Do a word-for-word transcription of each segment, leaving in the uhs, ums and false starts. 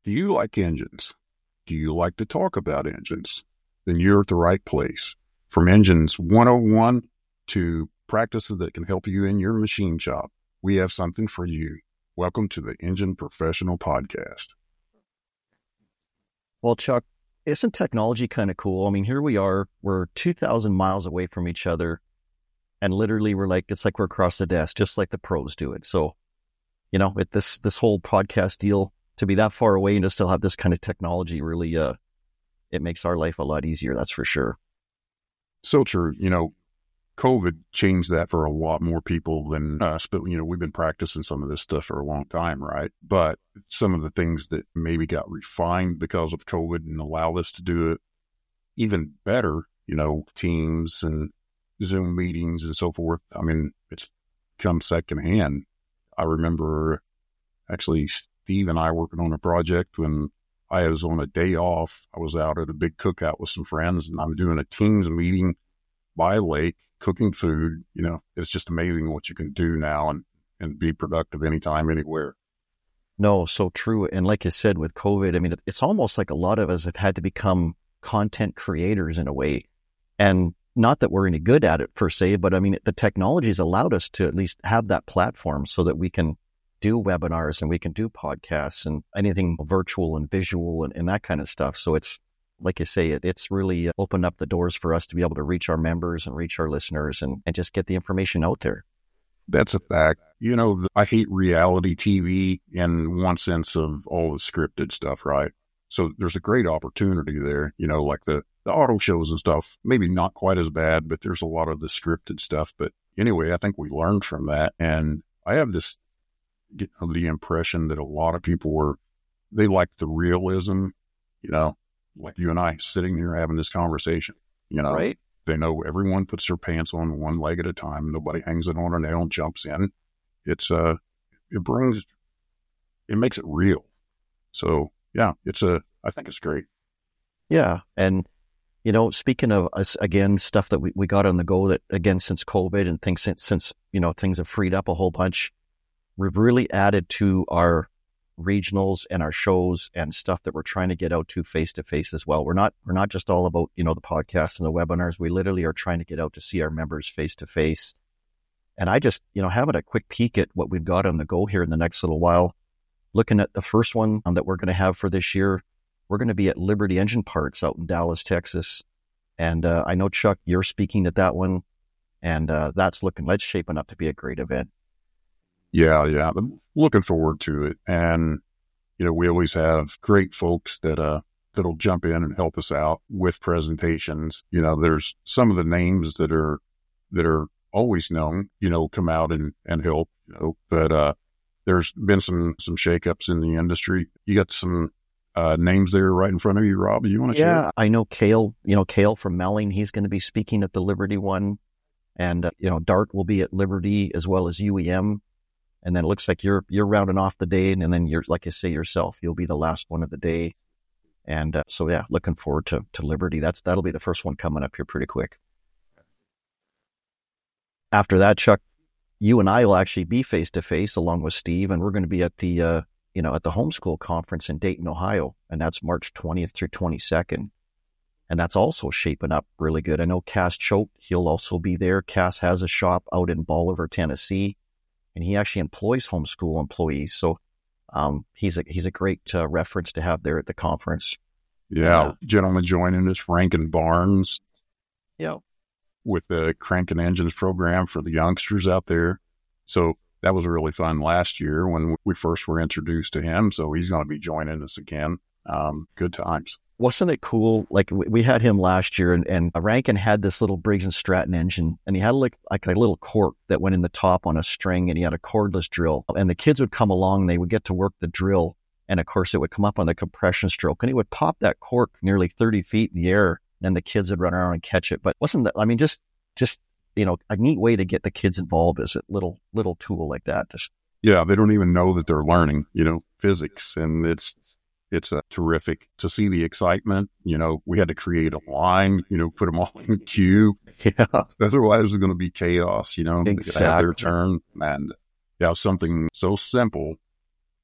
Do you like engines? Do you like to talk about engines? Then you're at the right place. From Engines one oh one to practices that can help you in your machine shop, we have something for you. Welcome to the Engine Professional Podcast. Well, Chuck, isn't technology kind of cool? I mean, here we are, we're two thousand miles away from each other, and literally we're like, it's like we're across the desk, just like the pros do it. So, you know, with this, this whole podcast deal, to be that far away and to still have this kind of technology really, uh, it makes our life a lot easier, that's for sure. So true. You know, COVID changed that for a lot more people than us, but, you know, we've been practicing some of this stuff for a long time, right? But some of the things that maybe got refined because of COVID and allowed us to do it even better, you know, Teams and Zoom meetings and so forth. I mean, it's come secondhand. I remember actually Steve and I working on a project when I was on a day off. I was out at a big cookout with some friends, and I'm doing a Teams meeting by a lake, cooking food. You know, it's just amazing what you can do now and, and be productive anytime, anywhere. No, so true. And like you said, with COVID, I mean, it's almost like a lot of us have had to become content creators in a way. And not that we're any good at it per se, but I mean, the technology has allowed us to at least have that platform so that we can do webinars and we can do podcasts and anything virtual and visual and, and that kind of stuff. So it's, like you say, it, it's really opened up the doors for us to be able to reach our members and reach our listeners and, and just get the information out there. That's a fact. You know, I hate reality T V in one sense of all the scripted stuff, right? So there's a great opportunity there, you know, like the, the auto shows and stuff, maybe not quite as bad, but there's a lot of the scripted stuff. But anyway, I think we learned from that. And I have this, you know, the impression that a lot of people were, they like the realism, you know, like you and I sitting here having this conversation, you know, right? They know everyone puts their pants on one leg at a time. Nobody hangs it on a nail and jumps in. It's, uh, it brings, it makes it real. So yeah, it's a, I think it's great. Yeah. And, you know, speaking of us, again, stuff that we, we got on the go that, again, since COVID and things since, since, you know, things have freed up a whole bunch, we've really added to our regionals and our shows and stuff that we're trying to get out to face to face as well. We're not, we're not just all about, you know, the podcasts and the webinars. We literally are trying to get out to see our members face to face. And I just, you know, having a quick peek at what we've got on the go here in the next little while, looking at the first one that we're going to have for this year, we're going to be at Liberty Engine Parts out in Dallas, Texas. And uh, I know, Chuck, you're speaking at that one. And uh, that's looking, that's shaping up to be a great event. Yeah, yeah. I'm looking forward to it. And, you know, we always have great folks that, uh, that'll jump in and help us out with presentations. You know, there's some of the names that are, that are always known, you know, come out and, and help, you know, but, uh, there's been some, some shakeups in the industry. You got some, uh, names there right in front of you, Rob. You want to yeah, share? Yeah, I know Kale, you know, Kale from Melling, he's going to be speaking at the Liberty one. And, uh, you know, Dart will be at Liberty as well as U E M. And then it looks like you're you're rounding off the day, and then you're, like you say yourself, you'll be the last one of the day. And uh, so, yeah, looking forward to to Liberty. That's that'll be the first one coming up here pretty quick. After that, Chuck, you and I will actually be face to face along with Steve, and we're going to be at the uh, you know at the Homeschool Conference in Dayton, Ohio, and that's March twentieth through twenty-second. And that's also shaping up really good. I know Cass Choate, he'll also be there. Cass has a shop out in Bolivar, Tennessee. And he actually employs homeschool employees. So um, he's a he's a great uh, reference to have there at the conference. Yeah. Uh, Gentleman joining us, Rankin Barnes. Yeah. With the Cranking Engines program for the youngsters out there. So that was really fun last year when we first were introduced to him. So he's going to be joining us again. Um, good times. Wasn't it cool? Like we, we had him last year, and, and Rankin had this little Briggs and Stratton engine, and he had like, like a little cork that went in the top on a string, and he had a cordless drill. And the kids would come along, and they would get to work the drill, and of course it would come up on the compression stroke, and he would pop that cork nearly thirty feet in the air, and the kids would run around and catch it. But wasn't that, I mean, just, just, you know, a neat way to get the kids involved is a little, little tool like that. Just, yeah, they don't even know that they're learning, you know, physics, and it's, It's uh, terrific to see the excitement. You know, we had to create a line, you know, put them all in queue. Yeah. Otherwise, it's going to be chaos, you know. Exactly. They could have their turn. And yeah, something so simple, but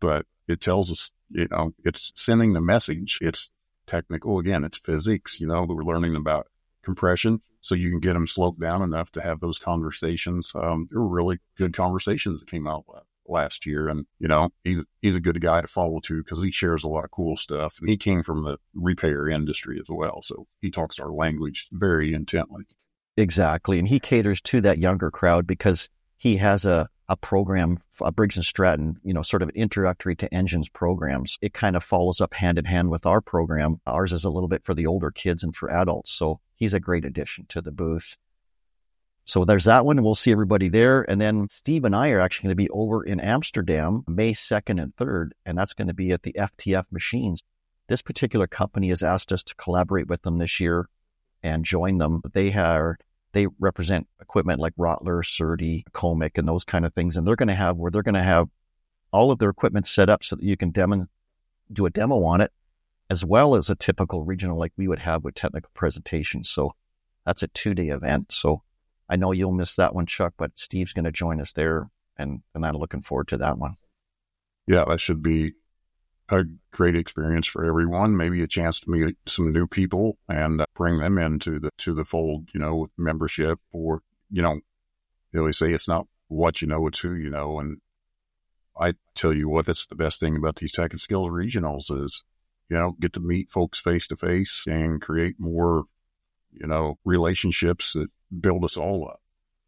it tells us, you know, it's sending the message. It's technical. Again, it's physics, you know, we're learning about compression so you can get them slowed down enough to have those conversations. Um, there were really good conversations that came out last year. And, you know, he's, he's a good guy to follow too, because he shares a lot of cool stuff. And he came from the repair industry as well. So he talks our language very intently. Exactly. And he caters to that younger crowd because he has a, a program, a Briggs and Stratton, you know, sort of introductory to engines programs. It kind of follows up hand in hand with our program. Ours is a little bit for the older kids and for adults. So he's a great addition to the booth. So there's that one, and we'll see everybody there. And then Steve and I are actually going to be over in Amsterdam, May second and third, and that's going to be at the F T F Machines. This particular company has asked us to collaborate with them this year and join them. They are they represent equipment like Rottler, Surdy, Comic, and those kind of things. And they're going to have where they're going to have all of their equipment set up so that you can demo, do a demo on it, as well as a typical regional like we would have with technical presentations. So that's a two-day event. So I know you'll miss that one, Chuck, but Steve's going to join us there, and, and I'm looking forward to that one. Yeah, that should be a great experience for everyone. Maybe a chance to meet some new people and uh, bring them into the to the fold, you know, with membership. Or, you know, they always say it's not what you know, it's who you know. And I tell you what, that's the best thing about these Tech and Skills regionals is, you know, get to meet folks face to face and create more, you know, relationships that build us all up.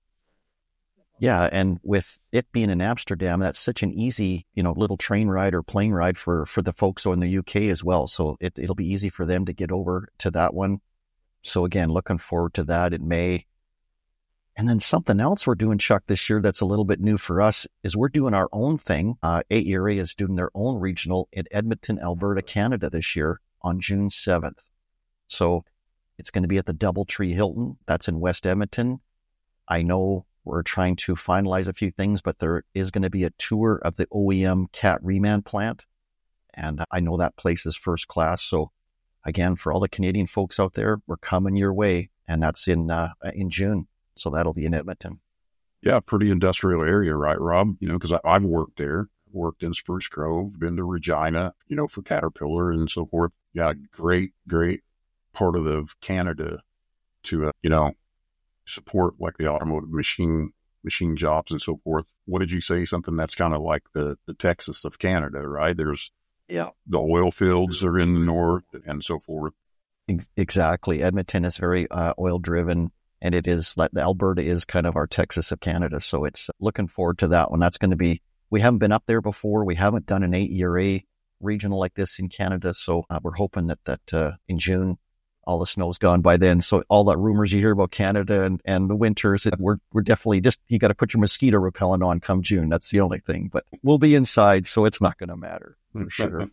Yeah, and with it being in Amsterdam, that's such an easy, you know, little train ride or plane ride for, for the folks in the U K as well. So it, it'll be easy for them to get over to that one. So again, looking forward to that in May. And then something else we're doing, Chuck, this year that's a little bit new for us is we're doing our own thing. Uh, A E R A is doing their own regional in Edmonton, Alberta, Canada this year on June seventh. So it's going to be at the Doubletree Hilton. That's in West Edmonton. I know we're trying to finalize a few things, but there is going to be a tour of the O E M Cat Reman plant. And I know that place is first class. So again, for all the Canadian folks out there, we're coming your way. And that's in uh, in June. So that'll be in Edmonton. Yeah, pretty industrial area, right, Rob? You know, because I've worked there, worked in Spruce Grove, been to Regina, you know, for Caterpillar and so forth. Yeah, great, great part of the Canada to, uh, you know, support like the automotive machine machine jobs and so forth. What did you say? Something that's kind of like the, the Texas of Canada, right? There's yeah, the oil fields are in the north and so forth. Exactly. Edmonton is very uh, oil driven, and it is like Alberta is kind of our Texas of Canada. So it's looking forward to that one. That's going to be, we haven't been up there before. We haven't done an A E R A regional like this in Canada. So uh, we're hoping that, that uh, in June, all the snow's gone by then. So all the rumors you hear about Canada and, and the winters, we're we're definitely just, you got to put your mosquito repellent on come June. That's the only thing. But we'll be inside, so it's not going to matter for sure.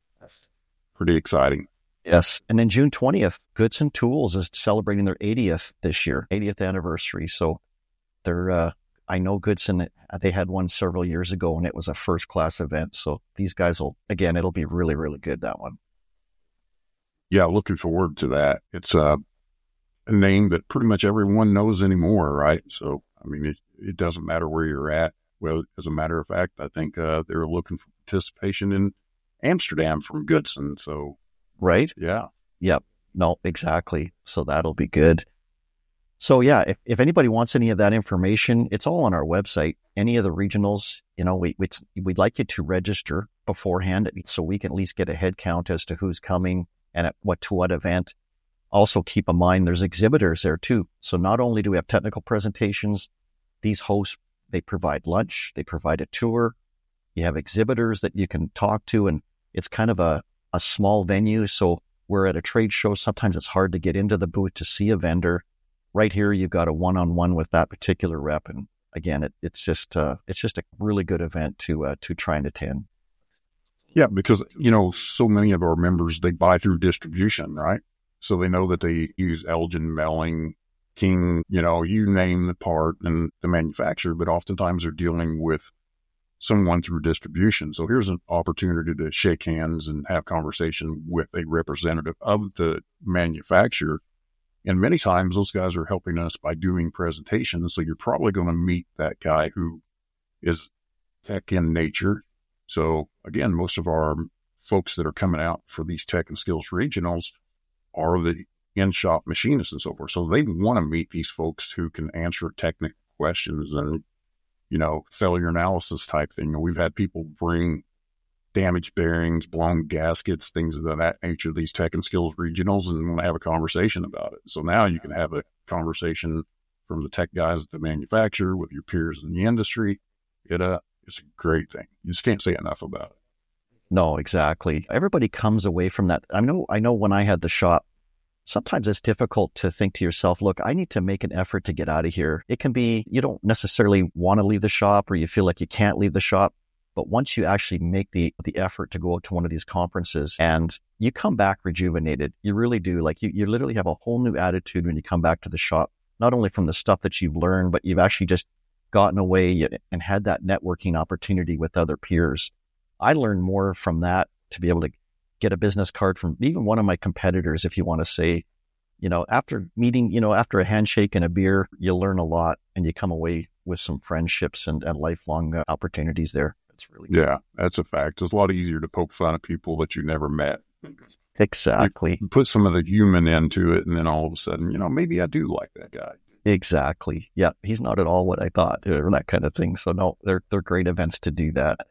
Pretty exciting. Yes. And then June twentieth, Goodson Tools is celebrating their eightieth this year, eightieth anniversary. So they're, uh, I know Goodson, they had one several years ago, and it was a first-class event. So these guys will, again, it'll be really, really good, that one. Yeah, looking forward to that. It's uh, a name that pretty much everyone knows anymore, right? So, I mean, it, it doesn't matter where you're at. Well, as a matter of fact, I think uh, they're looking for participation in Amsterdam from Goodson. So, right? Yeah. Yep. No, exactly. So that'll be good. So yeah, if, if anybody wants any of that information, it's all on our website. Any of the regionals, you know, we, we'd, we'd like you to register beforehand so we can at least get a head count as to who's coming and at what to what event. Also keep in mind there's exhibitors there too. So not only do we have technical presentations, these hosts, they provide lunch, they provide a tour. You have exhibitors that you can talk to, and it's kind of a, a small venue. So we're at a trade show. Sometimes it's hard to get into the booth to see a vendor. Right here, you've got a one-on-one with that particular rep. And again, it, it's just uh, it's just a really good event to uh, to try and attend. Yeah, because, you know, so many of our members, they buy through distribution, right? So they know that they use Elgin, Melling, King, you know, you name the part and the manufacturer, but oftentimes they're dealing with someone through distribution. So here's an opportunity to shake hands and have conversation with a representative of the manufacturer. And many times those guys are helping us by doing presentations. So you're probably going to meet that guy who is tech in nature. So again, most of our folks that are coming out for these tech and skills regionals are the in-shop machinists and so forth. So they want to meet these folks who can answer technical questions and, you know, failure analysis type thing. And we've had people bring damaged bearings, blown gaskets, things of that nature, these tech and skills regionals, and want to have a conversation about it. So now you can have a conversation from the tech guys at the manufacturer with your peers in the industry. It, uh, it's a great thing. You just can't say enough about it. No, exactly. Everybody comes away from that. I know, I know when I had the shop, sometimes it's difficult to think to yourself, look, I need to make an effort to get out of here. It can be, you don't necessarily want to leave the shop or you feel like you can't leave the shop. But once you actually make the the effort to go out to one of these conferences and you come back rejuvenated, you really do. Like you, you literally have a whole new attitude when you come back to the shop, not only from the stuff that you've learned, but you've actually just gotten away and had that networking opportunity with other peers. I learned more from that to be able to get a business card from even one of my competitors, if you want to say, you know, after meeting, you know, after a handshake and a beer, you learn a lot and you come away with some friendships and, and lifelong uh, opportunities there. It's really Yeah, that's a fact. It's a lot easier to poke fun at people that you never met. Exactly. You put some of the human into it, and then all of a sudden, you know, maybe I do like that guy. Exactly. Yeah, he's not at all what I thought, or that kind of thing. So no, they're they're great events to do that.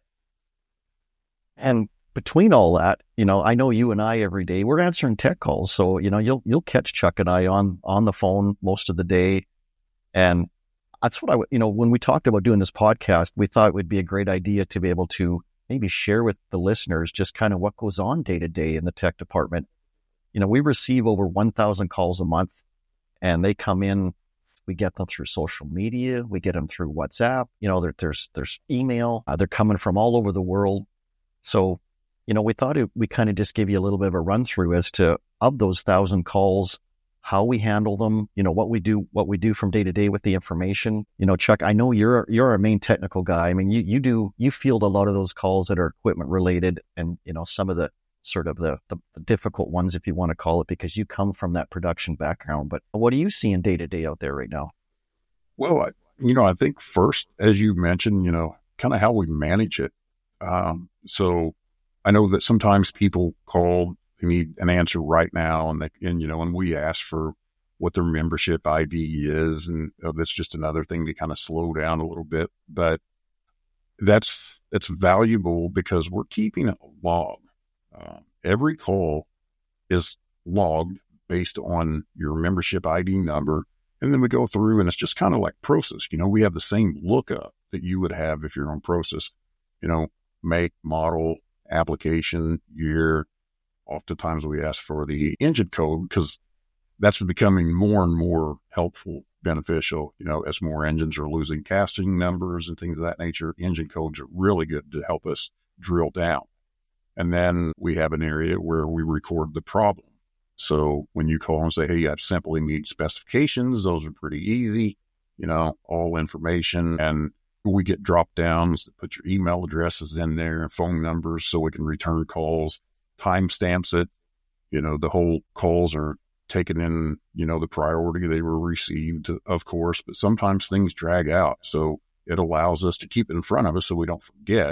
And between all that, you know, I know you and I every day we're answering tech calls, so you know you'll you'll catch Chuck and I on on the phone most of the day, and that's what I, you know, when we talked about doing this podcast, we thought it would be a great idea to be able to maybe share with the listeners just kind of what goes on day to day in the tech department. You know, we receive over one thousand calls a month and they come in, we get them through social media, we get them through WhatsApp, you know, there, there's, there's email, uh, they're coming from all over the world. So, you know, we thought it, we kind of just give you a little bit of a run through as to, of those thousand calls, how we handle them, you know, what we do, what we do from day to day with the information. You know, Chuck, I know you're, you're our main technical guy. I mean, you, you do, you field a lot of those calls that are equipment related and, you know, some of the sort of the, the, the difficult ones, if you want to call it, because you come from that production background. But what are you seeing day to day out there right now? Well, I, you know, I think first, as you mentioned, you know, kind of how we manage it. Um, so I know that sometimes people call, they need an answer right now. And they, and, you know, and we ask for what their membership I D is. And uh, that's just another thing to kind of slow down a little bit, but that's, that's valuable because we're keeping a log. Uh, every call is logged based on your membership I D number. And then we go through and it's just kind of like Process. You know, we have the same lookup that you would have if you're on Process, you know, make, model, application, year. Oftentimes we ask for the engine code because that's becoming more and more helpful, beneficial, you know, as more engines are losing casting numbers and things of that nature. Engine codes are really good to help us drill down. And then we have an area where we record the problem. So when you call and say, hey, I simply need specifications, those are pretty easy, you know, all information. And we get drop downs that put your email addresses in there and phone numbers so we can return calls, timestamps it. You know, the whole calls are taken in, you know, the priority they were received, of course, but sometimes things drag out. So it allows us to keep it in front of us so we don't forget.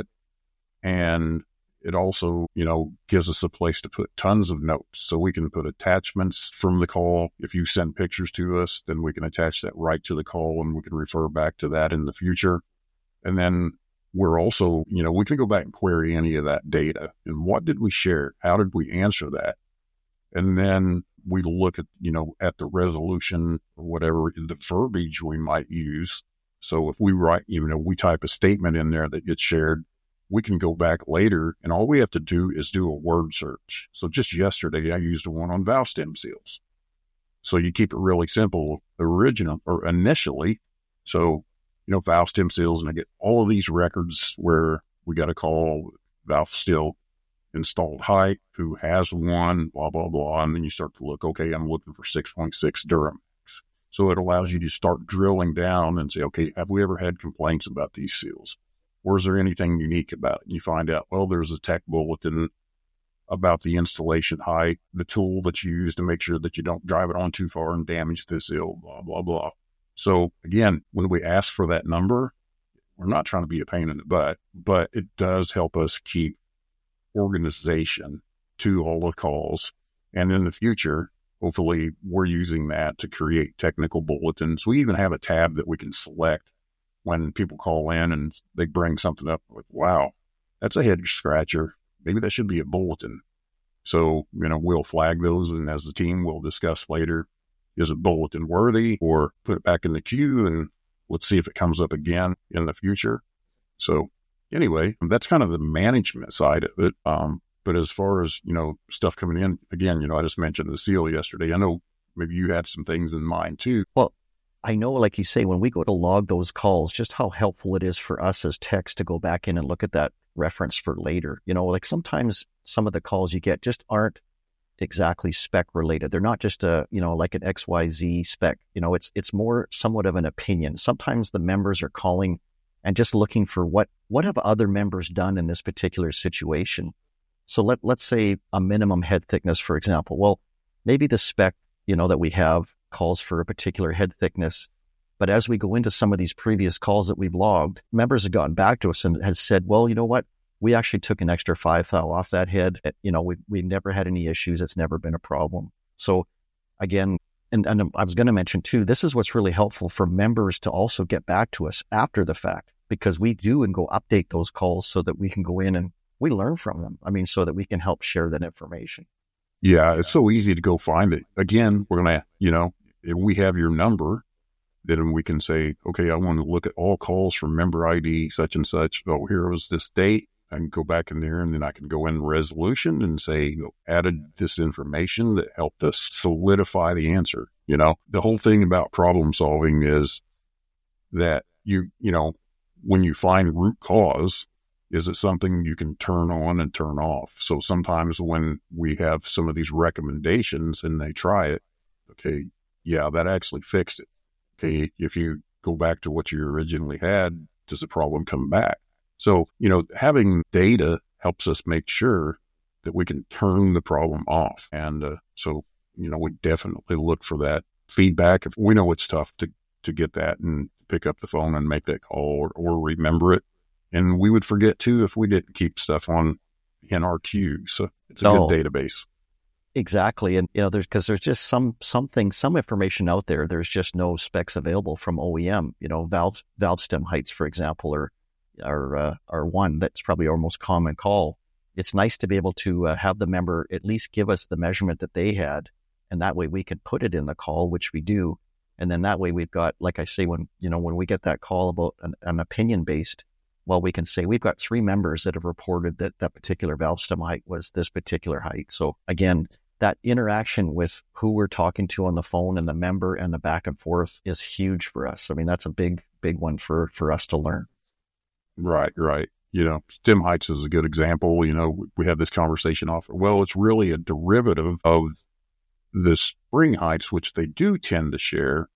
And it also, you know, gives us a place to put tons of notes. So we can put attachments from the call. If you send pictures to us, then we can attach that right to the call and we can refer back to that in the future. And then we're also, you know, we can go back and query any of that data. And what did we share? How did we answer that? And then we look at, you know, at the resolution or whatever, the verbiage we might use. So if we write, you know, we type a statement in there that gets shared, we can go back later and all we have to do is do a word search. So just yesterday, I used one on valve stem seals. So you keep it really simple, original or initially. So, you know, valve stem seals, and I get all of these records where we got a call, valve steel installed height, who has one, blah, blah, blah. And then you start to look, okay, I'm looking for six point six Duramax. So it allows you to start drilling down and say, okay, have we ever had complaints about these seals? Or is there anything unique about it? And you find out, well, there's a tech bulletin about the installation height, the tool that you use to make sure that you don't drive it on too far and damage the seal, blah, blah, blah. So again, when we ask for that number, we're not trying to be a pain in the butt, but it does help us keep organization to all the calls. And in the future, hopefully we're using that to create technical bulletins. We even have a tab that we can select when people call in and they bring something up with, wow, that's a head scratcher. Maybe that should be a bulletin. So, you know, we'll flag those, and as the team we'll discuss later, is it bulletin worthy, or put it back in the queue and let's see if it comes up again in the future. So anyway, that's kind of the management side of it. Um, but as far as, you know, stuff coming in, again, you know, I just mentioned the seal yesterday. I know maybe you had some things in mind too. Well, I know, like you say, when we go to log those calls, just how helpful it is for us as techs to go back in and look at that reference for later. You know, like sometimes some of the calls you get just aren't exactly spec related. They're not just a, you know, like an X Y Z spec. You know, it's it's more somewhat of an opinion. Sometimes the members are calling and just looking for what what have other members done in this particular situation. So let let's say a minimum head thickness, for example. Well, maybe the spec, you know, that we have calls for a particular head thickness. But as we go into some of these previous calls that we've logged, members have gotten back to us and has said, well, you know what? We actually took an extra five thou off that head. You know, we we never had any issues. It's never been a problem. So again, and, and I was going to mention too, this is what's really helpful for members to also get back to us after the fact, because we do and go update those calls so that we can go in and we learn from them. I mean, so that we can help share that information. Yeah, it's so easy to go find it. Again, we're going to, you know, if we have your number, then we can say, okay, I want to look at all calls from member I D such and such. Oh, here was this date. I can go back in there and then I can go in resolution and say, you know, added this information that helped us solidify the answer. You know, the whole thing about problem solving is that you, you know, when you find root cause, is it something you can turn on and turn off? So sometimes when we have some of these recommendations and they try it, okay, yeah, that actually fixed it. Okay, if you go back to what you originally had, does the problem come back? So, you know, having data helps us make sure that we can turn the problem off. And uh, so, you know, we definitely look for that feedback. If we know it's tough to, to get that and pick up the phone and make that call or, or remember it. And we would forget too if we didn't keep stuff on in our queue. So it's a no. good database. Exactly. And, you know, there's, cause there's just some, something, some information out there. There's just no specs available from O E M, you know, valve, valve stem heights, for example, or, are, uh, are one that's probably our most common call. It's nice to be able to uh, have the member at least give us the measurement that they had. And that way we can put it in the call, which we do. And then that way we've got, like I say, when, you know, when we get that call about an, an opinion based, well, we can say we've got three members that have reported that that particular valve stem height was this particular height. So again, that interaction with who we're talking to on the phone and the member and the back and forth is huge for us. I mean, that's a big, big one for, for us to learn. Right, right. You know, stem heights is a good example. You know, we have this conversation off. Well, it's really a derivative of the spring heights, which they do tend to share.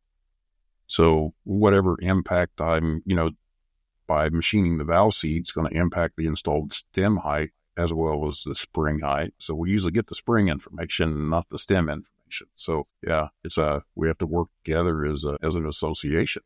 So whatever impact I'm, you know, by machining the valve seat, it's going to impact the installed stem height as well as the spring height. So we usually get the spring information, not the stem information. So yeah, it's a, we have to work together as a, as an association.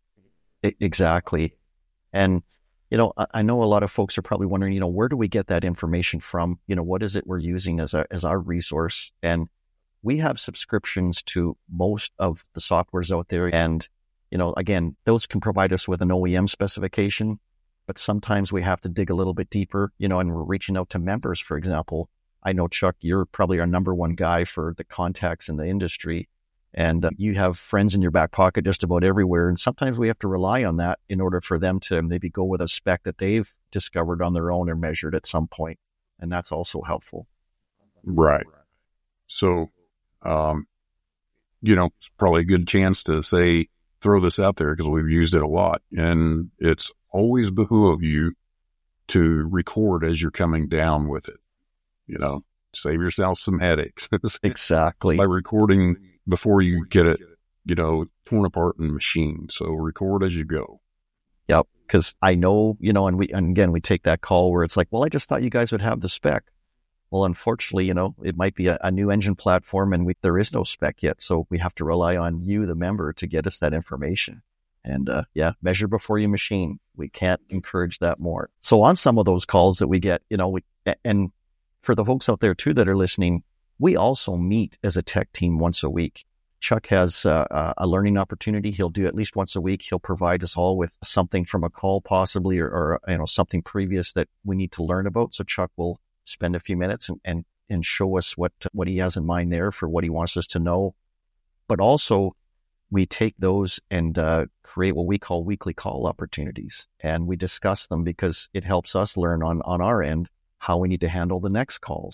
Exactly. And, you know, I, I know a lot of folks are probably wondering, you know, where do we get that information from? You know, what is it we're using as a, as our resource? And we have subscriptions to most of the softwares out there. And, you know, again, those can provide us with an O E M specification, but sometimes we have to dig a little bit deeper, you know, and we're reaching out to members, for example. I know, Chuck, you're probably our number one guy for the contacts in the industry, and uh, you have friends in your back pocket just about everywhere. And sometimes we have to rely on that in order for them to maybe go with a spec that they've discovered on their own or measured at some point. And that's also helpful. Right. So, um, you know, it's probably a good chance to say, throw this out there because we've used it a lot. And it's always behoove you to record as you're coming down with it. You know, save yourself some headaches. Exactly. By recording before you get it, you know, torn apart in the machine. So record as you go. Yep. Because I know, you know, and we, and again, we take that call where it's like, well, I just thought you guys would have the spec. Well, unfortunately, you know, it might be a, a new engine platform and we, there is no spec yet. So we have to rely on you, the member, to get us that information. And uh, yeah, measure before you machine. We can't encourage that more. So on some of those calls that we get, you know, we, and for the folks out there too that are listening, we also meet as a tech team once a week. Chuck has uh, a learning opportunity. He'll do at least once a week. He'll provide us all with something from a call possibly, or, or you know, something previous that we need to learn about. So Chuck will spend a few minutes and, and, and show us what, what he has in mind there for what he wants us to know. But also we take those and uh, create what we call weekly call opportunities. And we discuss them because it helps us learn on, on our end how we need to handle the next calls.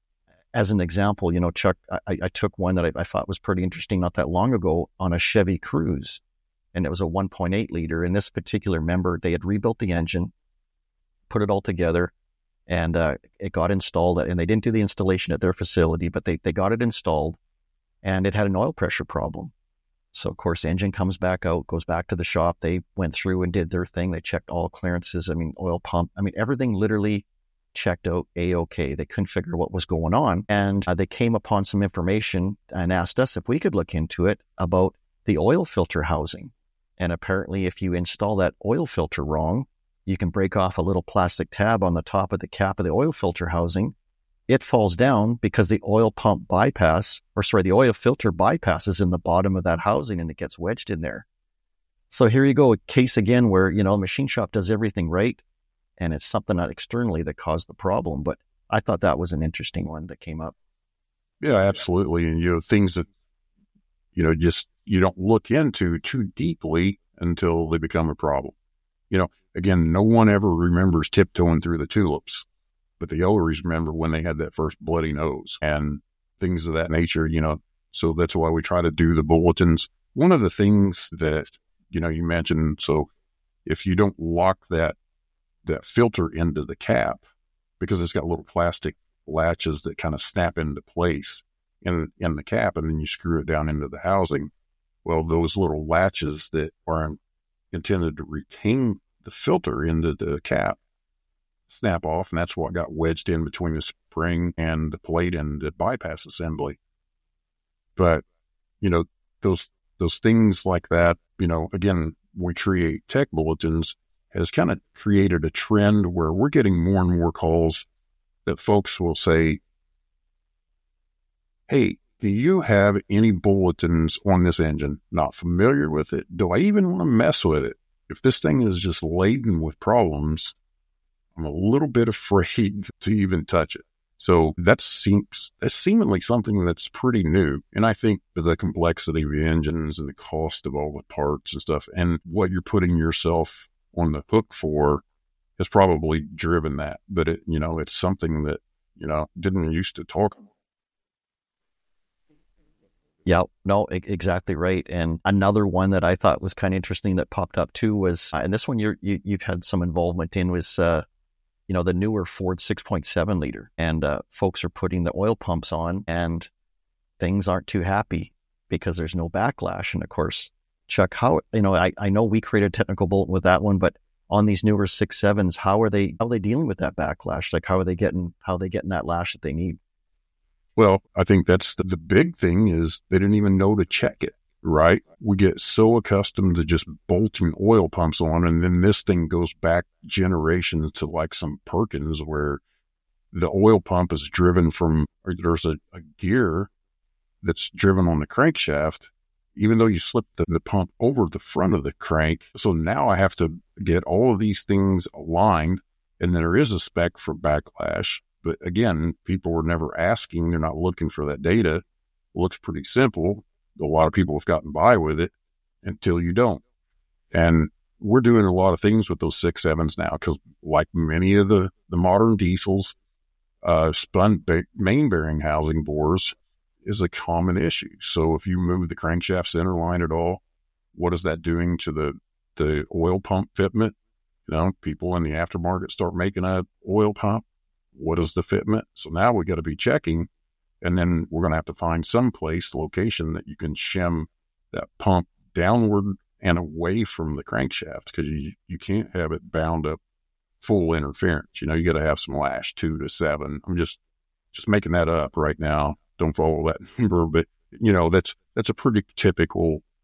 As an example, you know, Chuck, I, I took one that I, I thought was pretty interesting not that long ago on a Chevy Cruze, and it was a one point eight liter. And this particular member, they had rebuilt the engine, put it all together, and uh, it got installed. And they didn't do the installation at their facility, but they, they got it installed, and it had an oil pressure problem. So, of course, engine comes back out, goes back to the shop. They went through and did their thing. They checked all clearances. I mean, oil pump. I mean, everything literally checked out A-OK. They couldn't figure what was going on. And uh, they came upon some information and asked us if we could look into it about the oil filter housing. And apparently, if you install that oil filter wrong, you can break off a little plastic tab on the top of the cap of the oil filter housing. It falls down because the oil pump bypass, or sorry, the oil filter bypasses in the bottom of that housing, and it gets wedged in there. So here you go, a case again where, you know, the machine shop does everything right, and it's something that externally that caused the problem. But I thought that was an interesting one that came up. Yeah, absolutely. And, you know, things that, you know, just you don't look into too deeply until they become a problem. You know, again, no one ever remembers tiptoeing through the tulips, but they always remember when they had that first bloody nose and things of that nature, you know. So that's why we try to do the bulletins. One of the things that, you know, you mentioned, so if you don't lock that that filter into the cap, because it's got little plastic latches that kind of snap into place in, in the cap, and then you screw it down into the housing. Well, those little latches that are intended to retain the filter into the cap snap off, and that's what got wedged in between the spring and the plate and the bypass assembly. But, you know, those those things like that, you know, again, we create tech bulletins, has kind of created a trend where we're getting more and more calls that folks will say, hey, do you have any bulletins on this engine? Not familiar with it. Do I even want to mess with it? If this thing is just laden with problems, I'm a little bit afraid to even touch it. So that seems, that's seemingly something that's pretty new. And I think the complexity of the engines and the cost of all the parts and stuff and what you're putting yourself on the hook for has probably driven that. But it, you know, it's something that, you know, didn't used to talk about. Yeah, no, e- exactly right. And another one that I thought was kind of interesting that popped up too was, uh, and this one you're, you, you've had some involvement in was, uh, you know, the newer Ford six point seven liter, and uh, folks are putting the oil pumps on and things aren't too happy because there's no backlash. And of course, Chuck, how, you know, I, I know we created a technical bulletin with that one, but on these newer six sevens, how are they, how are they dealing with that backlash? Like, how are they getting, how are they getting that lash that they need? Well, I think that's the, the big thing is they didn't even know to check it, right? We get so accustomed to just bolting oil pumps on, and then this thing goes back generations to like some Perkins where the oil pump is driven from, or there's a, a gear that's driven on the crankshaft, even though you slip the, the pump over the front of the crank. So now I have to get all of these things aligned, and there is a spec for backlash. But again, people were never asking. They're not looking for that data. It looks pretty simple. A lot of people have gotten by with it until you don't. And we're doing a lot of things with those six sevens now because like many of the, the modern diesels, uh, spun ba- main bearing housing bores is a common issue. So if you move the crankshaft center line at all, what is that doing to the, the oil pump fitment? You know, people in the aftermarket start making a oil pump. What is the fitment? So now we got to be checking, and then we're going to have to find some place, location that you can shim that pump downward and away from the crankshaft because you, you can't have it bound up full interference. You know, you got to have some lash two to seven. I'm just, just making that up right now. Don't follow that number, but you know, that's, that's a pretty typical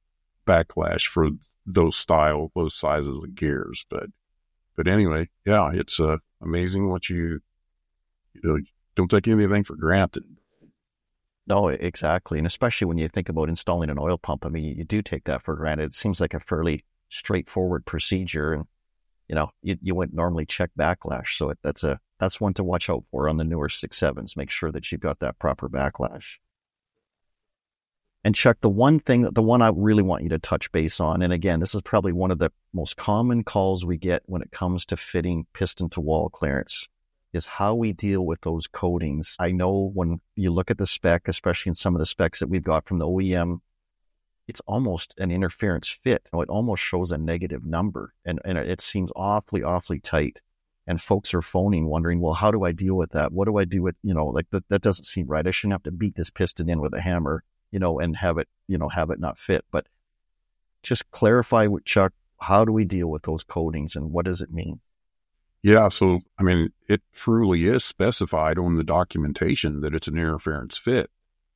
backlash for those style, those sizes of gears. But, but anyway, yeah, it's uh, amazing what you, you know, don't take anything for granted. No, exactly. And especially when you think about installing an oil pump, I mean, you do take that for granted. It seems like a fairly straightforward procedure. And, you know, you, you wouldn't normally check backlash. So it, that's a, that's one to watch out for on the newer six sevens. Make sure that you've got that proper backlash. And Chuck, the one thing, the one I really want you to touch base on, and again, this is probably one of the most common calls we get when it comes to fitting piston to wall clearance, is how we deal with those coatings. I know when you look at the spec, especially in some of the specs that we've got from the O E M, it's almost an interference fit. It almost shows a negative number, and, and it seems awfully, awfully tight. And folks are phoning wondering, well, how do I deal with that? What do I do with, you know, like that, that doesn't seem right. I shouldn't have to beat this piston in with a hammer, you know, and have it, you know, have it not fit. But just clarify with Chuck, how do we deal with those coatings and what does it mean? Yeah. So, I mean, it truly is specified on the documentation that it's an interference fit.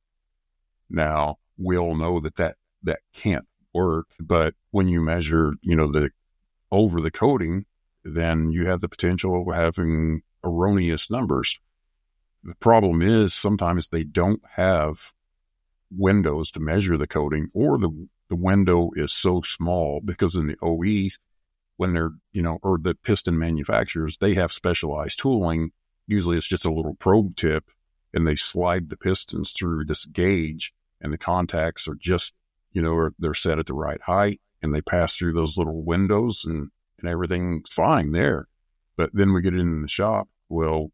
Now, we all know that that, that can't work, but when you measure, you know, the over the coating, then you have the potential of having erroneous numbers. The problem is sometimes they don't have windows to measure the coating, or the the window is so small because in the O Es, when they're, you know, or the piston manufacturers, they have specialized tooling. Usually it's just a little probe tip and they slide the pistons through this gauge and the contacts are just, you know, or they're set at the right height and they pass through those little windows and, and everything's fine there. But then we get in the shop. Well,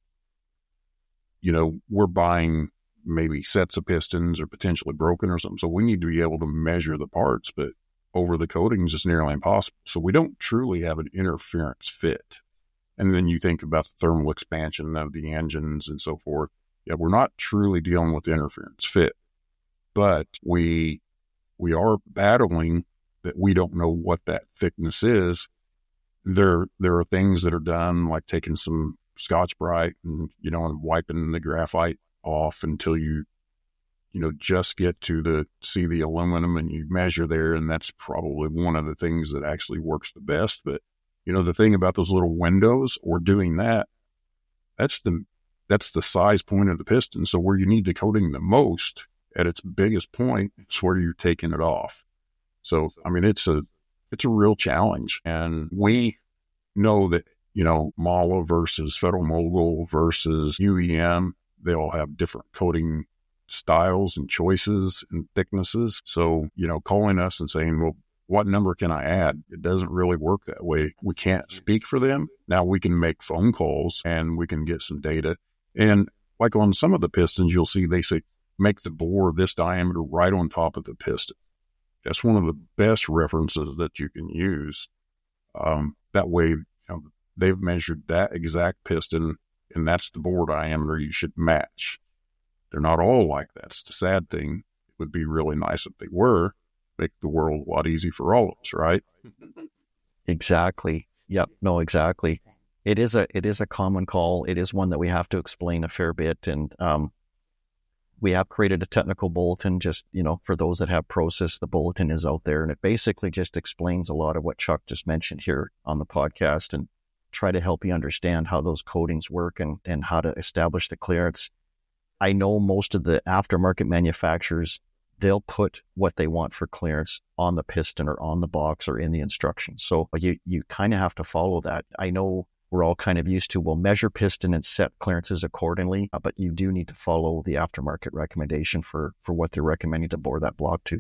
you know, we're buying maybe sets of pistons or potentially broken or something. So we need to be able to measure the parts, but over the coatings is nearly impossible. So we don't truly have an interference fit. And then you think about the thermal expansion of the engines and so forth. Yeah, we're not truly dealing with the interference fit, but we, we are battling that we don't know what that thickness is. There, there are things that are done like taking some Scotch-Brite and, you know, and wiping the graphite off until you, you know, just get to the, see the aluminum and you measure there. And that's probably one of the things that actually works the best. But, you know, the thing about those little windows or doing that, that's the, that's the size point of the piston. So where you need the coating the most at its biggest point, it's where you're taking it off. So, I mean, it's a, it's a real challenge. And we know that, you know, M A L A versus Federal-Mogul versus U E M, they all have different coating styles and choices and thicknesses. So, you know, calling us and saying, well, what number can I add? It doesn't really work that way. We can't speak for them. Now we can make phone calls and we can get some data. And like on some of the pistons, you'll see they say, make the bore this diameter right on top of the piston. That's one of the best references that you can use. Um, that way, you know, they've measured that exact piston and that's the bore diameter you should match. They're not all like that. It's the sad thing. It would be really nice if they were. Make the world a lot easier for all of us, right? Exactly. Yep. No, exactly. It is a, it is a common call. It is one that we have to explain a fair bit. And, um, we have created a technical bulletin just, you know, for those that have process, the bulletin is out there and it basically just explains a lot of what Chuck just mentioned here on the podcast and try to help you understand how those coatings work and, and how to establish the clearance. I know most of the aftermarket manufacturers, they'll put what they want for clearance on the piston or on the box or in the instructions. So you, you kind of have to follow that. I know we're all kind of used to, we'll measure piston and set clearances accordingly, uh, but you do need to follow the aftermarket recommendation for, for what they're recommending to bore that block to.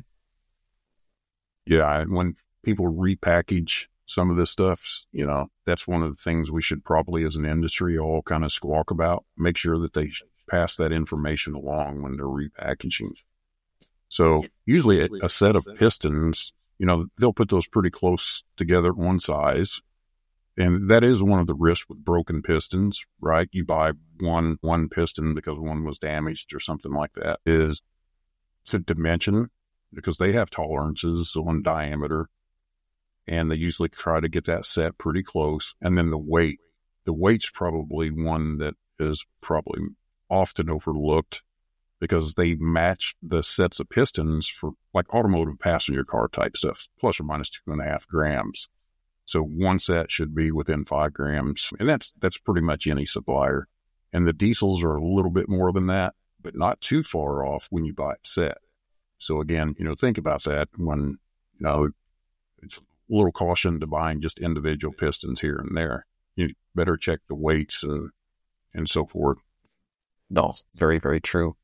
Yeah, and when people repackage some of this stuff, you know, that's one of the things we should probably as an industry all kind of squawk about. Make sure that they pass that information along when they're repackaging. So usually a, a set of pistons, you know, they'll put those pretty close together at one size. And that is one of the risks with broken pistons, right? You buy one, one piston because one was damaged or something like that, is to dimension because they have tolerances on diameter and they usually try to get that set pretty close. And then the weight, the weight's probably one that is probably often overlooked. because they match the sets of pistons for like automotive passenger car type stuff, plus or minus two and a half grams. So one set should be within five grams, and that's that's pretty much any supplier. And the diesels are a little bit more than that, but not too far off when you buy a set. So again, you know, think about that when, you know, it's a little caution to buying just individual pistons here and there. You better check the weights and, and so forth. No, very, very true.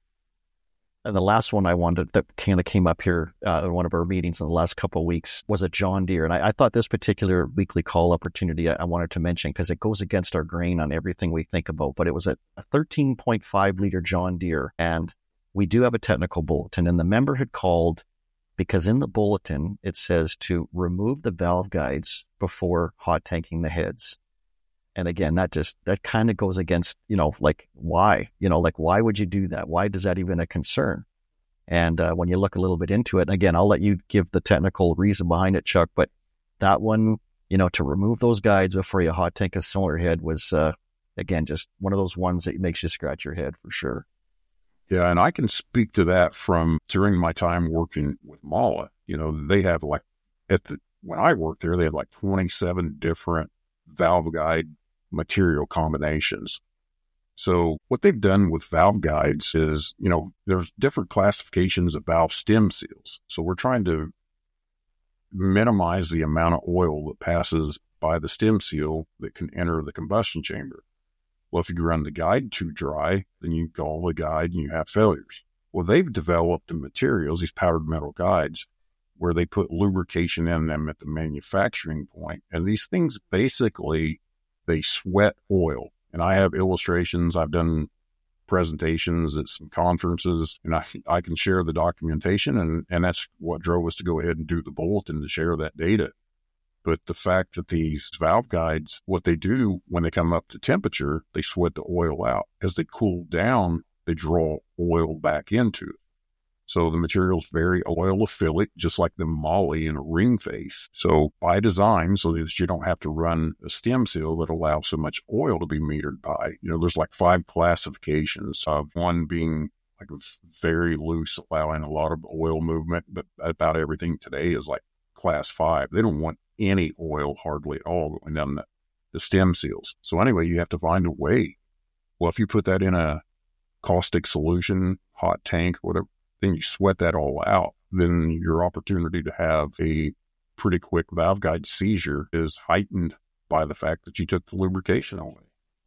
And the last one I wanted that kind of came up here uh, in one of our meetings in the last couple of weeks was a John Deere. And I, I thought this particular weekly call opportunity I, I wanted to mention because it goes against our grain on everything we think about. But it was a, a thirteen point five liter John Deere. And we do have a technical bulletin. And the member had called because in the bulletin, it says to remove the valve guides before hot tanking the heads. And again, that just, that kind of goes against, you know, like why, you know, like why would you do that? Why does that even a concern? And uh, when you look a little bit into it, and again, I'll let you give the technical reason behind it, Chuck, but that one, you know, to remove those guides before you hot tank a cylinder head was, uh, again, just one of those ones that makes you scratch your head for sure. Yeah. And I can speak to that from during my time working with M A L A. You know, they have like at the, when I worked there, they had like twenty-seven different valve guide material combinations. So what they've done with valve guides is, you know, there's different classifications of valve stem seals. So we're trying to minimize the amount of oil that passes by the stem seal that can enter the combustion chamber. Well, if you run the guide too dry, then you gall the guide and you have failures. Well, they've developed the materials, these powdered metal guides, where they put lubrication in them at the manufacturing point. And these things basically, they sweat oil. And I have illustrations. I've done presentations at some conferences, and I, I can share the documentation. And, and that's what drove us to go ahead and do the bulletin to share that data. But the fact that these valve guides, what they do when they come up to temperature, they sweat the oil out. As they cool down, they draw oil back into it. So the material's very oilophilic, just like the moly in a ring face. So by design, so that you don't have to run a stem seal that allows so much oil to be metered by. You know, there's like five classifications of one being like very loose, allowing a lot of oil movement, but about everything today is like class five. They don't want any oil hardly at all going down the, the stem seals. So anyway, you have to find a way. Well, if you put that in a caustic solution, hot tank, whatever, then you sweat that all out, then your opportunity to have a pretty quick valve guide seizure is heightened by the fact that you took the lubrication away.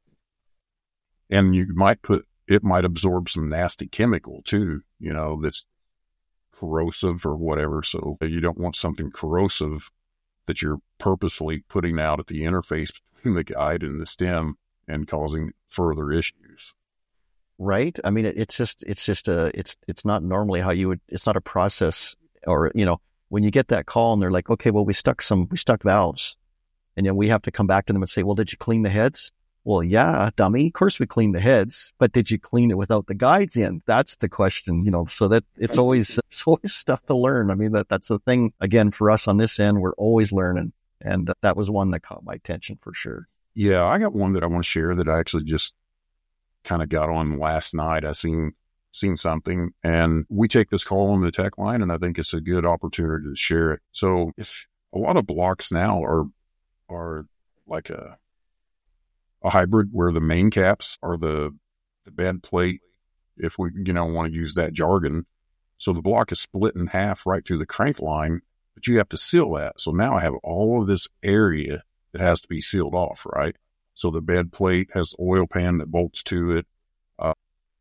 And you might put, it might absorb some nasty chemical too, you know, that's corrosive or whatever. So you don't want something corrosive that you're purposefully putting out at the interface between the guide and the stem and causing further issues. Right. I mean, it, it's just, it's just a, it's, it's not normally how you would, it's not a process or, you know, when you get that call and they're like, okay, well, we stuck some, we stuck valves, and then we have to come back to them and say, well, did you clean the heads? Well, yeah, dummy. Of course we cleaned the heads, but did you clean it without the guides in? That's the question, you know, so that it's always, it's always stuff to learn. I mean, that that's the thing again, for us on this end, we're always learning. And that was one that caught my attention for sure. Yeah. I got one that I want to share that I actually just kind of got on last night. I seen, seen something, and we take this call on the tech line, and I think it's a good opportunity to share it. So if a lot of blocks now are, are like a, a hybrid where the main caps are the, the bed plate, if we, you know, want to use that jargon. So the block is split in half right through the crank line, but you have to seal that. So now I have all of this area that has to be sealed off, right? So the bed plate has the oil pan that bolts to it. Uh,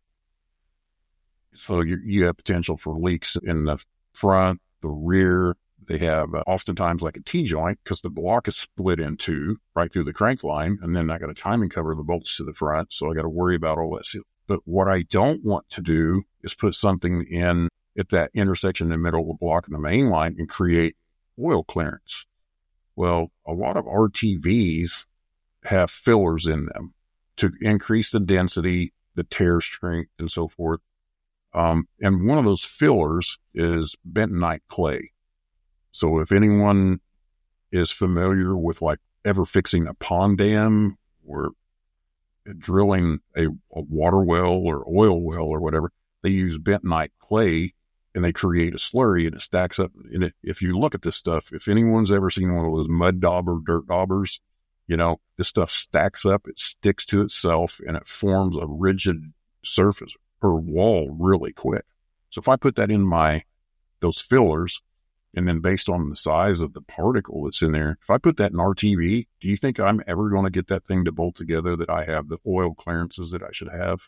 so you, you have potential for leaks in the front, the rear. They have uh, oftentimes like a T-joint because the block is split in two right through the crank line. And then I got a timing cover the bolts to the front. So I got to worry about all that. But what I don't want to do is put something in at that intersection in the middle of the block and the main line and create oil clearance. Well, a lot of R T Vs have fillers in them to increase the density, the tear strength, and so forth. Um, and one of those fillers is bentonite clay. So if anyone is familiar with like ever fixing a pond dam or drilling a, a water well or oil well or whatever, they use bentonite clay and they create a slurry, and it stacks up. And it, if you look at this stuff, if anyone's ever seen one of those mud dauber, dirt daubers, you know, this stuff stacks up, it sticks to itself, and it forms a rigid surface or wall really quick. So if I put that in my, those fillers, and then based on the size of the particle that's in there, if I put that in R T V, do you think I'm ever going to get that thing to bolt together, that I have the oil clearances that I should have?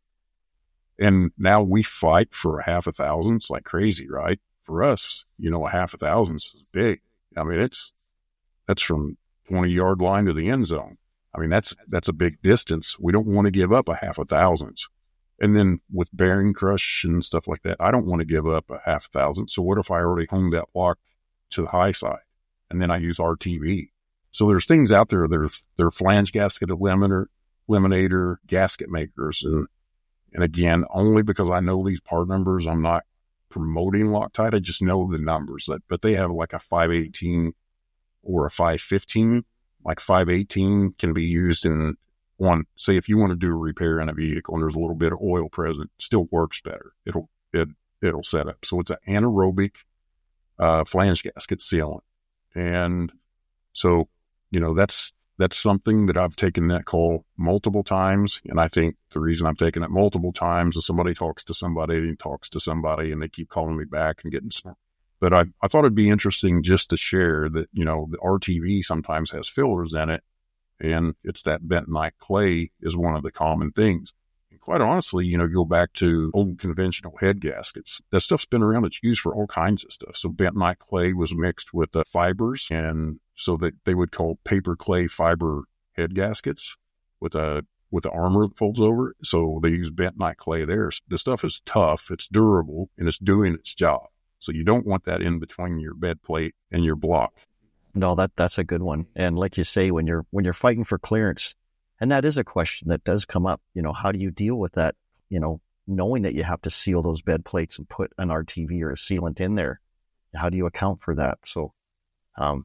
And now we fight for a half a thousandth like crazy, right? For us, you know, a half a thousandth is big. I mean, it's, that's from twenty yard line to the end zone. I mean, that's, that's a big distance. We don't want to give up a half a thousandth. And then with bearing crush and stuff like that, I don't want to give up a half thousandth. So what if I already hung that block to the high side and then I use R T V? So there's things out there. There's, there are flange gasket eliminator, eliminator gasket makers. And, and again, only because I know these part numbers, I'm not promoting Loctite. I just know the numbers that, but they have like a five eighteen or a five fifteen. Like five eighteen can be used in one, say if you want to do a repair in a vehicle and there's a little bit of oil present, it still works better. It'll, it, it'll set up. So it's an anaerobic, uh, flange gasket sealant. And so, you know, that's, that's something that I've taken that call multiple times. And I think the reason I'm taking it multiple times is somebody talks to somebody and talks to somebody and they keep calling me back and getting smart. But I, I thought it'd be interesting just to share that, you know, the R T V sometimes has fillers in it. And it's that bentonite clay is one of the common things. And quite honestly, you know, go back to old conventional head gaskets. That stuff's been around. It's used for all kinds of stuff. So bentonite clay was mixed with the fibers. And so that they would call paper clay fiber head gaskets with a, with the armor that folds over. So they use bentonite clay there. The stuff is tough. It's durable and it's doing its job. So you don't want that in between your bed plate and your block. No, that that's a good one. And like you say, when you're when you're fighting for clearance, and that is a question that does come up, you know, how do you deal with that? You know, knowing that you have to seal those bed plates and put an R T V or a sealant in there, how do you account for that? So, um,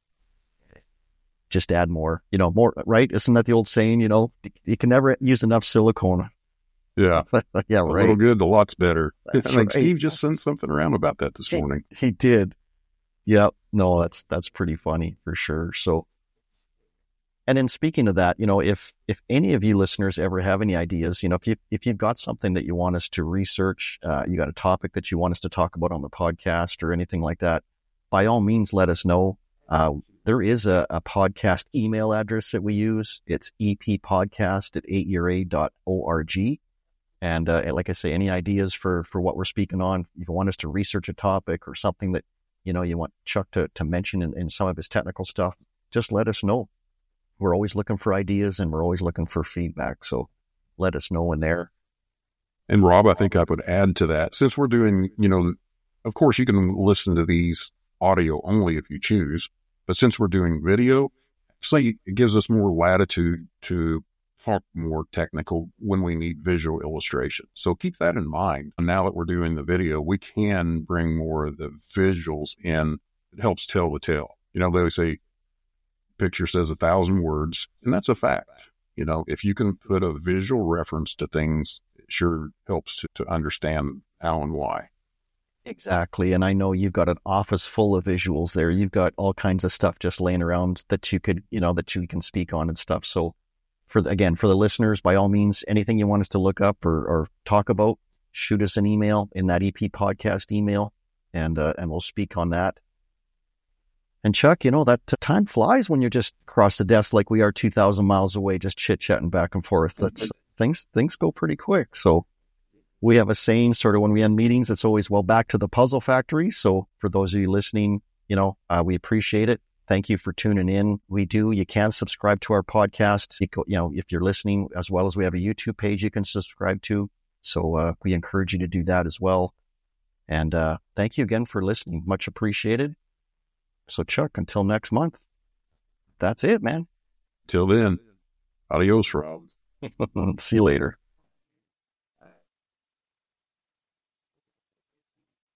just add more, you know, more, right? Isn't that the old saying? You know, you can never use enough silicone. Yeah. Yeah, right. A little good, a lot's better. That's I think right. Steve just sent something around about that this he, morning. He did. Yep. No, that's, that's pretty funny for sure. So, and then speaking of that, you know, if, if any of you listeners ever have any ideas, you know, if you, if you've got something that you want us to research, uh, you got a topic that you want us to talk about on the podcast or anything like that, by all means, let us know. Uh, there is a, a podcast email address that we use. It's eppodcast at eight year aid dot org. And, uh, like I say, any ideas for, for what we're speaking on, if you want us to research a topic or something that, you know, you want Chuck to, to mention in, in some of his technical stuff, just let us know. We're always looking for ideas and we're always looking for feedback. So let us know in there. And Rob, I think I would add to that, since we're doing, you know, of course you can listen to these audio only if you choose, but since we're doing video, say it gives us more latitude to talk more technical when we need visual illustration. So keep that in mind. Now that we're doing the video, we can bring more of the visuals in. It helps tell the tale. You know, they say picture says a thousand words, and that's a fact. You know, if you can put a visual reference to things, it sure helps to, to understand how and why. Exactly. And I know you've got an office full of visuals there. You've got all kinds of stuff just laying around that you could, you know, that you can speak on and stuff. So for the, again, for the listeners, by all means, anything you want us to look up or, or talk about, shoot us an email in that E P podcast email, and uh, and we'll speak on that. And Chuck, you know, that uh, time flies when you're just across the desk like we are two thousand miles away, just chit-chatting back and forth. That's, things things go pretty quick. So we have a saying sort of when we end meetings, it's always, well, back to the puzzle factory. So for those of you listening, you know, uh, we appreciate it. Thank you for tuning in. We do. You can subscribe to our podcast. You, you know, if you're listening, as well as we have a YouTube page you can subscribe to. So uh, we encourage you to do that as well. And uh, thank you again for listening. Much appreciated. So Chuck, until next month, that's it, man. Till then, adios, Rob. See you later.